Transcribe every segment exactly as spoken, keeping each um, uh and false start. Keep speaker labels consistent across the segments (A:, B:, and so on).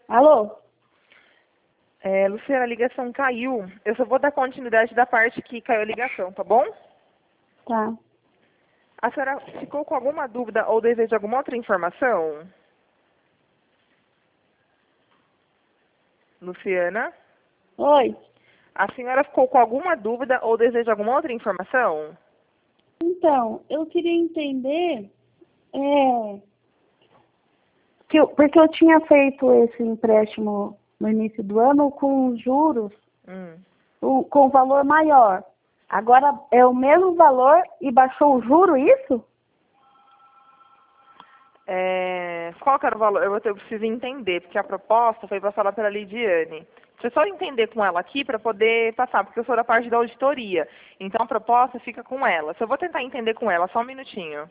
A: Alô?
B: É, Luciana, a ligação caiu. Eu só vou dar continuidade da parte que caiu a ligação, tá bom?
A: Tá.
B: A senhora ficou com alguma dúvida ou deseja alguma outra informação? Luciana?
A: Oi.
B: A senhora ficou com alguma dúvida ou deseja alguma outra informação?
A: Então, eu queria entender, é, que eu, porque eu tinha feito esse empréstimo no início do ano com juros,
B: Hum.
A: o- com valor maior. Agora é o mesmo valor e baixou o juro, isso?
B: É, qual que era o valor? Eu, vou ter- eu preciso entender, porque a proposta foi passada pela Lidiane. Deixa eu só entender com ela aqui para poder passar, porque eu sou da parte da auditoria. Então a proposta fica com ela. Só vou tentar entender com ela, só um minutinho.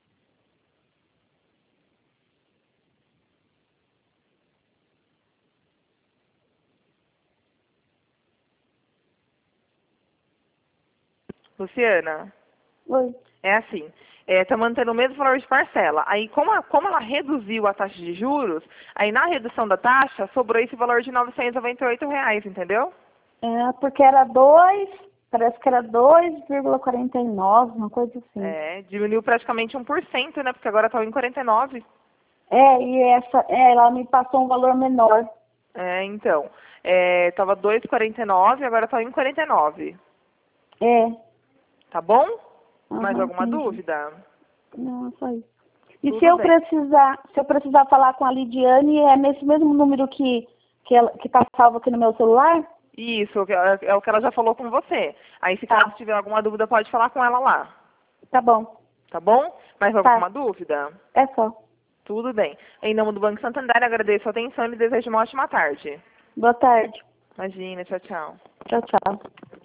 B: Luciana,
A: Oi.
B: é assim. Está mantendo o mesmo valor de parcela. Aí, como, a- como ela reduziu a taxa de juros, aí na redução da taxa sobrou esse valor de novecentos e noventa e oito reais, entendeu?
A: É, porque era dois, parece que era dois vírgula quarenta e nove, uma coisa assim.
B: É, diminuiu praticamente um por cento, né? Porque agora está em quarenta e nove.
A: É, e essa, é, ela me passou um valor menor.
B: É, então. Estava dois e quarenta e nove, agora está em quarenta e nove.
A: É.
B: Tá bom? Mais
A: Aham,
B: alguma
A: entendi.
B: dúvida?
A: Não, só isso. E se
B: Tudo
A: eu
B: bem.
A: precisar, se eu precisar falar com a Lidiane, é nesse mesmo número que que ela, que tá salvo aqui no meu celular?
B: Isso, é é o que ela já falou com você. Aí, se caso
A: Tá,
B: tiver alguma dúvida, pode falar com ela lá.
A: tá bom.
B: Tá bom? Mais
A: Tá,
B: alguma dúvida?
A: é só.
B: Tudo bem. Em nome do Banco Santander, agradeço a atenção e desejo uma ótima tarde.
A: Boa tarde.
B: Imagina, tchau, tchau.
A: Tchau, tchau.